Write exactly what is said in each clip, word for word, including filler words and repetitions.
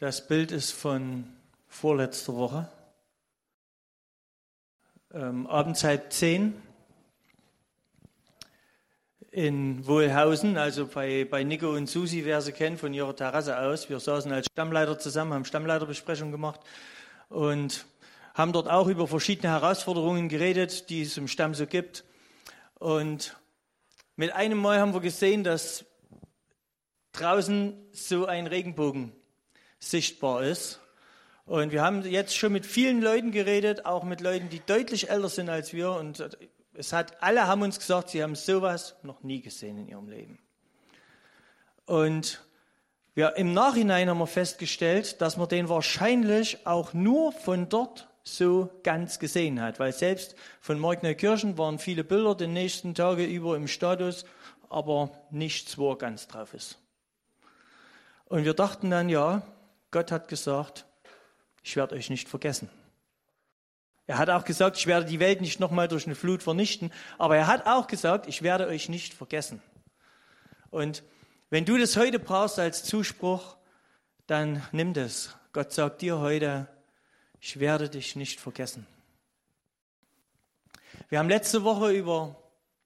Das Bild ist von vorletzter Woche. Ähm, abends halb zehn in Wohlhausen, also bei, bei Nico und Susi, wer sie kennt, von ihrer Terrasse aus. Wir saßen als Stammleiter zusammen, haben Stammleiterbesprechung gemacht und haben dort auch über verschiedene Herausforderungen geredet, die es im Stamm so gibt. Und mit einem Mal haben wir gesehen, dass draußen so ein Regenbogen sichtbar ist. Und wir haben jetzt schon mit vielen Leuten geredet, auch mit Leuten, die deutlich älter sind als wir. Und es hat, alle haben uns gesagt, sie haben sowas noch nie gesehen in ihrem Leben. Und wir, im Nachhinein haben wir festgestellt, dass man den wahrscheinlich auch nur von dort so ganz gesehen hat. Weil selbst von Markneukirchen waren viele Bilder den nächsten Tage über im Status, aber nichts, wo er ganz drauf ist. Und wir dachten dann, ja, Gott hat gesagt, ich werde euch nicht vergessen. Er hat auch gesagt, ich werde die Welt nicht nochmal durch eine Flut vernichten, aber er hat auch gesagt, ich werde euch nicht vergessen. Und wenn du das heute brauchst als Zuspruch, dann nimm das. Gott sagt dir heute, ich werde dich nicht vergessen. Wir haben letzte Woche über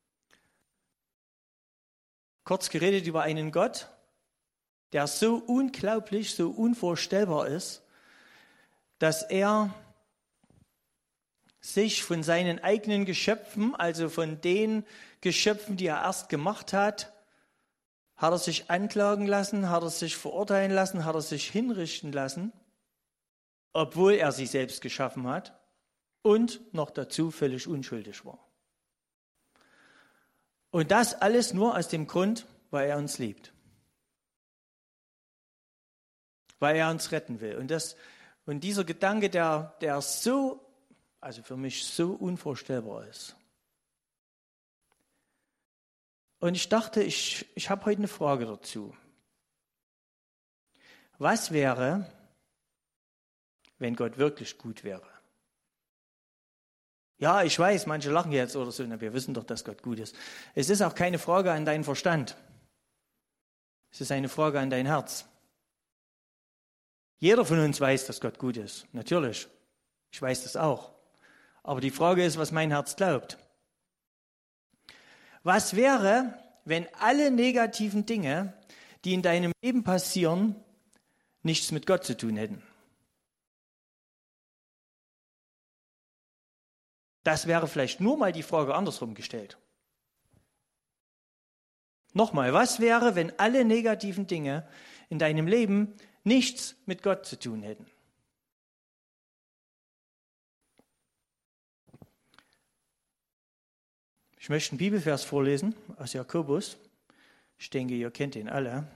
kurz geredet über einen Gott, der so unglaublich, so unvorstellbar ist, dass er sich von seinen eigenen Geschöpfen, also von den Geschöpfen, die er erst gemacht hat, hat er sich anklagen lassen, hat er sich verurteilen lassen, hat er sich hinrichten lassen, obwohl er sie selbst geschaffen hat und noch dazu völlig unschuldig war. Und das alles nur aus dem Grund, weil er uns liebt. Weil er uns retten will. Und, das, und dieser Gedanke, der, der so, also für mich so unvorstellbar ist. Und ich dachte, ich, ich habe heute eine Frage dazu. Was wäre, wenn Gott wirklich gut wäre? Ja, ich weiß, manche lachen jetzt oder so, na, wir wissen doch, dass Gott gut ist. Es ist auch keine Frage an deinen Verstand. Es ist eine Frage an dein Herz. Jeder von uns weiß, dass Gott gut ist. Natürlich. Ich weiß das auch. Aber die Frage ist, was mein Herz glaubt. Was wäre, wenn alle negativen Dinge, die in deinem Leben passieren, nichts mit Gott zu tun hätten? Das wäre vielleicht nur mal die Frage andersrum gestellt. Nochmal, was wäre, wenn alle negativen Dinge in deinem Leben nichts mit Gott zu tun hätten? Ich möchte einen Bibelvers vorlesen aus Jakobus. Ich denke, ihr kennt ihn alle.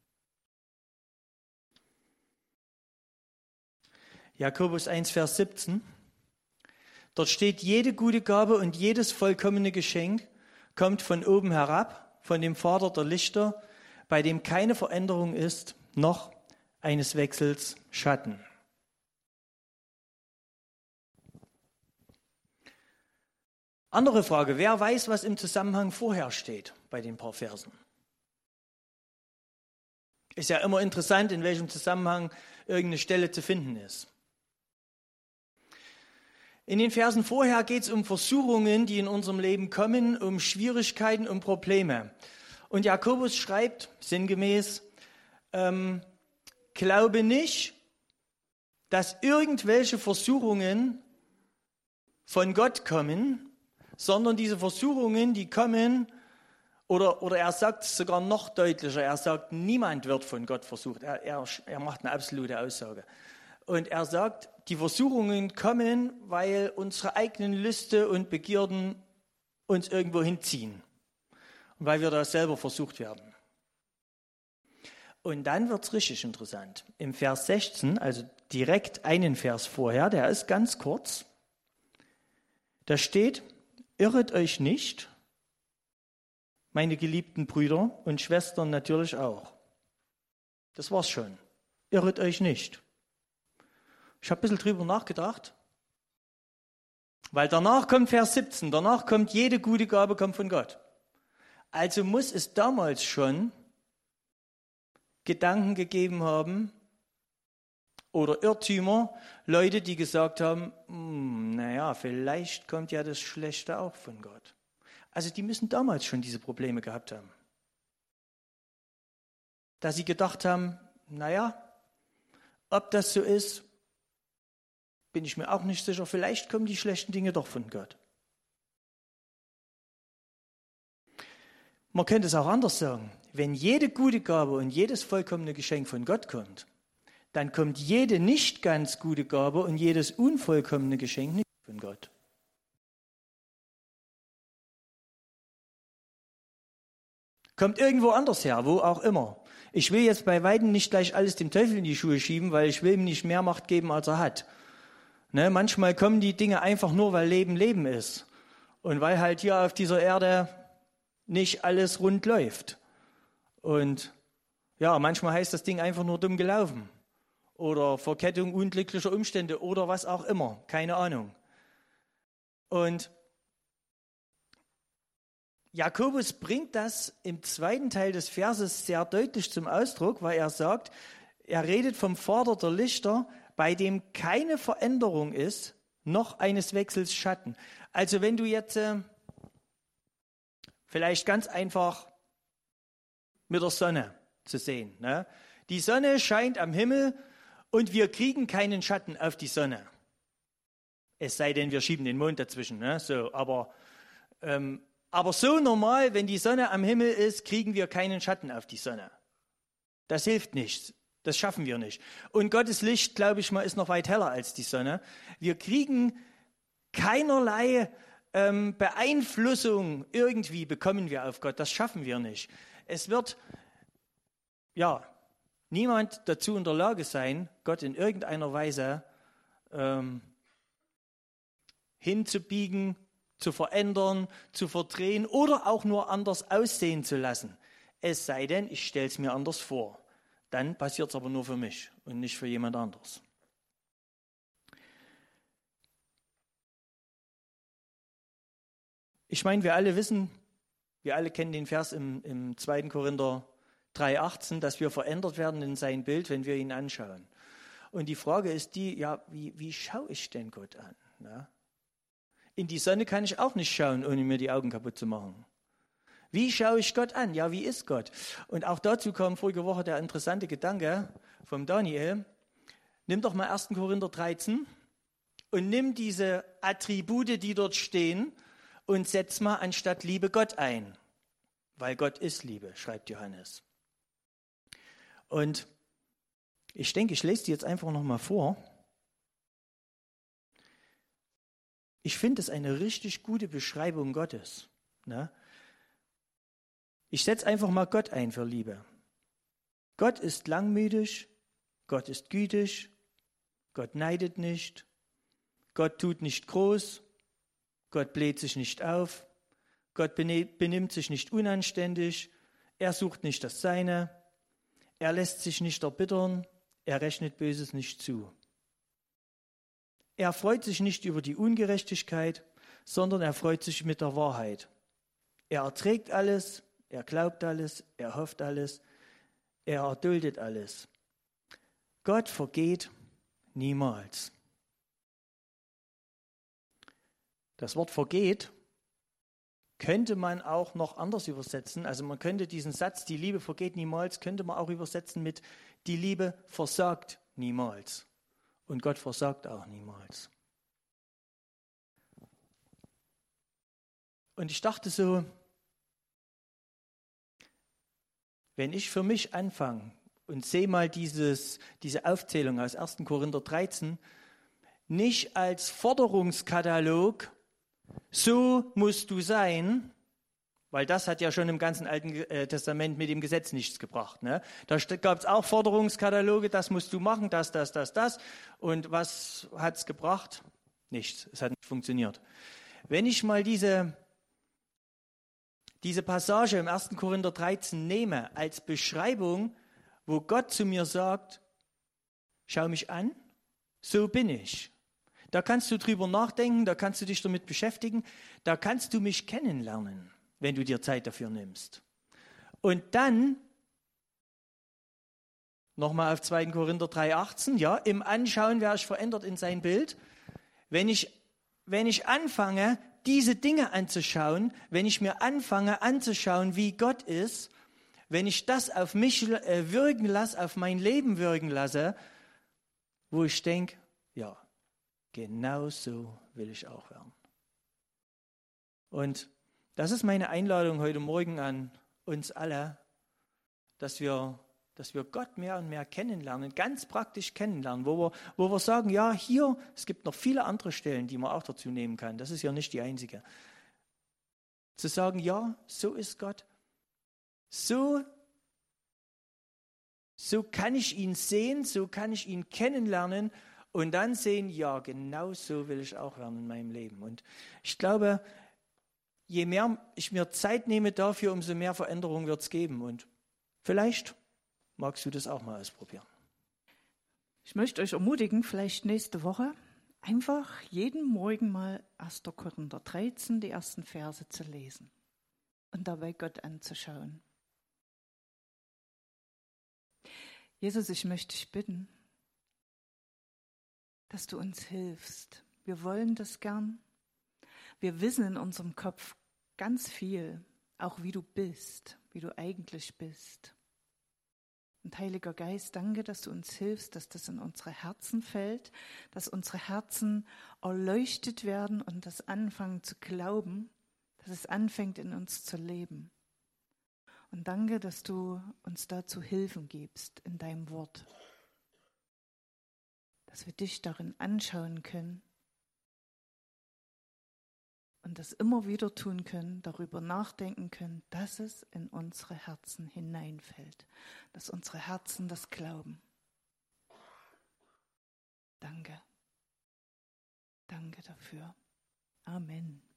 Jakobus eins, Vers siebzehn. Dort steht, jede gute Gabe und jedes vollkommene Geschenk kommt von oben herab, von dem Vater der Lichter, bei dem keine Veränderung ist, noch eines Wechsels Schatten. Andere Frage, wer weiß, was im Zusammenhang vorher steht bei den paar Versen? Ist ja immer interessant, in welchem Zusammenhang irgendeine Stelle zu finden ist. In den Versen vorher geht es um Versuchungen, die in unserem Leben kommen, um Schwierigkeiten, um Probleme. Und Jakobus schreibt sinngemäß, ähm, glaube nicht, dass irgendwelche Versuchungen von Gott kommen, sondern diese Versuchungen, die kommen, oder, oder er sagt es sogar noch deutlicher, er sagt, niemand wird von Gott versucht. Er, er, er macht eine absolute Aussage. Und er sagt, die Versuchungen kommen, weil unsere eigenen Lüste und Begierden uns irgendwo hinziehen. Und weil wir da selber versucht werden. Und dann wird es richtig interessant. Im Vers sechzehn, also direkt einen Vers vorher, der ist ganz kurz, da steht, irret euch nicht, meine geliebten Brüder und Schwestern natürlich auch. Das war's schon. Irret euch nicht. Ich habe ein bisschen drüber nachgedacht, weil danach kommt Vers siebzehn, danach kommt, jede gute Gabe kommt von Gott. Also muss es damals schon Gedanken gegeben haben, Oder Irrtümer, Leute, die gesagt haben, hm, naja, vielleicht kommt ja das Schlechte auch von Gott. Also die müssen damals schon diese Probleme gehabt haben. Dass sie gedacht haben, naja, ob das so ist, bin ich mir auch nicht sicher. Vielleicht kommen die schlechten Dinge doch von Gott. Man könnte es auch anders sagen. Wenn jede gute Gabe und jedes vollkommene Geschenk von Gott kommt, dann kommt jede nicht ganz gute Gabe und jedes unvollkommene Geschenk nicht von Gott. Kommt irgendwo anders her, wo auch immer. Ich will jetzt bei Weitem nicht gleich alles dem Teufel in die Schuhe schieben, weil ich will ihm nicht mehr Macht geben, als er hat. Ne, manchmal kommen die Dinge einfach nur, weil Leben Leben ist. Und weil halt hier auf dieser Erde nicht alles rund läuft. Und ja, manchmal heißt das Ding einfach nur dumm gelaufen. Oder Verkettung unglücklicher Umstände oder was auch immer. Keine Ahnung. Und Jakobus bringt das im zweiten Teil des Verses sehr deutlich zum Ausdruck, weil er sagt, er redet vom Vater der Lichter, bei dem keine Veränderung ist, noch eines Wechsels Schatten. Also wenn du jetzt äh, vielleicht ganz einfach mit der Sonne zu sehen. Ne? Die Sonne scheint am Himmel und wir kriegen keinen Schatten auf die Sonne. Es sei denn, wir schieben den Mond dazwischen. Ne? So, aber, ähm, aber so normal, wenn die Sonne am Himmel ist, kriegen wir keinen Schatten auf die Sonne. Das hilft nichts. Das schaffen wir nicht. Und Gottes Licht, glaube ich mal, ist noch weit heller als die Sonne. Wir kriegen keinerlei ähm, Beeinflussung irgendwie bekommen wir auf Gott. Das schaffen wir nicht. Es wird, ja, niemand dazu in der Lage sein, Gott in irgendeiner Weise ähm, hinzubiegen, zu verändern, zu verdrehen oder auch nur anders aussehen zu lassen. Es sei denn, ich stelle es mir anders vor. Dann passiert es aber nur für mich und nicht für jemand anderes. Ich meine, wir alle wissen, wir alle kennen den Vers im, im zweiten Korinther drei achtzehn, dass wir verändert werden in sein Bild, wenn wir ihn anschauen. Und die Frage ist die, ja, wie, wie schaue ich denn Gott an? Na? In die Sonne kann ich auch nicht schauen, ohne mir die Augen kaputt zu machen. Wie schaue ich Gott an? Ja, wie ist Gott? Und auch dazu kam vorige Woche der interessante Gedanke vom Daniel. Nimm doch mal ersten Korinther dreizehn und nimm diese Attribute, die dort stehen, und setz mal anstatt Liebe Gott ein. Weil Gott ist Liebe, schreibt Johannes. Und ich denke, ich lese die jetzt einfach nochmal vor. Ich finde es eine richtig gute Beschreibung Gottes. Ne? Ich setze einfach mal Gott ein für Liebe. Gott ist langmütig, Gott ist gütig, Gott neidet nicht, Gott tut nicht groß, Gott bläht sich nicht auf, Gott benimmt sich nicht unanständig, er sucht nicht das Seine, er lässt sich nicht erbittern, er rechnet Böses nicht zu. Er freut sich nicht über die Ungerechtigkeit, sondern er freut sich mit der Wahrheit. Er erträgt alles, er glaubt alles, er hofft alles, er erduldet alles. Gott vergeht niemals. Das Wort vergeht könnte man auch noch anders übersetzen. Also man könnte diesen Satz, die Liebe vergeht niemals, könnte man auch übersetzen mit, die Liebe versagt niemals. Und Gott versagt auch niemals. Und ich dachte so, wenn ich für mich anfange und sehe mal dieses, diese Aufzählung aus ersten Korinther dreizehn, nicht als Forderungskatalog, so musst du sein, weil das hat ja schon im ganzen Alten Testament mit dem Gesetz nichts gebracht. Ne? Da gab es auch Forderungskataloge, das musst du machen, das, das, das, das. Und was hat es gebracht? Nichts, es hat nicht funktioniert. Wenn ich mal diese, diese Passage im ersten Korinther dreizehn nehme als Beschreibung, wo Gott zu mir sagt, schau mich an, so bin ich. Da kannst du drüber nachdenken, da kannst du dich damit beschäftigen, da kannst du mich kennenlernen, wenn du dir Zeit dafür nimmst. Und dann, Nochmal auf zweiten Korinther drei achtzehn, ja, im Anschauen werde ich verändert in sein Bild. Wenn ich, wenn ich anfange, diese Dinge anzuschauen, wenn ich mir anfange anzuschauen, wie Gott ist, wenn ich das auf mich äh, wirken lasse, auf mein Leben wirken lasse, wo ich denke, ja, genau so will ich auch werden. Und das ist meine Einladung heute Morgen an uns alle, dass wir, dass wir Gott mehr und mehr kennenlernen, ganz praktisch kennenlernen, wo wir, wo wir sagen, ja, hier, es gibt noch viele andere Stellen, die man auch dazu nehmen kann. Das ist ja nicht die einzige. Zu sagen, ja, so ist Gott. So, so kann ich ihn sehen, so kann ich ihn kennenlernen und dann sehen, ja, genau so will ich auch werden in meinem Leben. Und ich glaube, je mehr ich mir Zeit nehme dafür, umso mehr Veränderung wird es geben. Und vielleicht magst du das auch mal ausprobieren. Ich möchte euch ermutigen, vielleicht nächste Woche einfach jeden Morgen mal erster Korinther dreizehn, die ersten Verse zu lesen und dabei Gott anzuschauen. Jesus, ich möchte dich bitten, dass du uns hilfst. Wir wollen das gern. Wir wissen in unserem Kopf ganz viel, auch wie du bist, wie du eigentlich bist. Und Heiliger Geist, danke, dass du uns hilfst, dass das in unsere Herzen fällt, dass unsere Herzen erleuchtet werden und das anfangen zu glauben, dass es anfängt in uns zu leben. Und danke, dass du uns dazu Hilfen gibst in deinem Wort, dass wir dich darin anschauen können und das immer wieder tun können, darüber nachdenken können, dass es in unsere Herzen hineinfällt, dass unsere Herzen das glauben. Danke. Danke dafür. Amen.